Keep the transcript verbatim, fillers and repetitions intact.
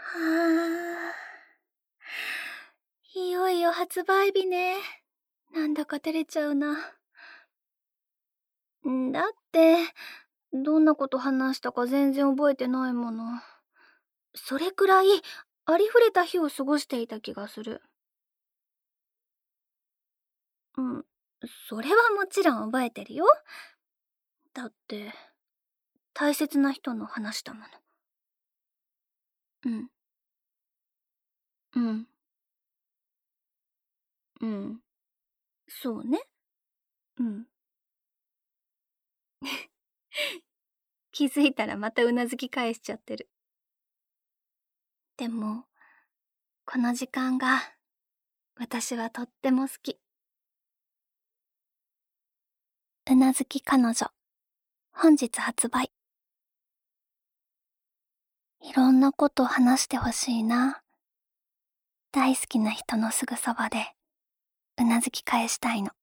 はあ。いよいよ発売日ね。なんだか照れちゃうな。んだって、どんなこと話したか全然覚えてないもの。それくらい、ありふれた日を過ごしていた気がする。うん、それはもちろん覚えてるよ。だって、大切な人の話だもの。うん。うん。うん。そうね。うん。気づいたらまたうなずき返しちゃってる。でも、この時間が、私はとっても好き。うなずき彼女、本日発売。いろんなこと話してほしいな。大好きな人のすぐそばで、うなずき返したいの。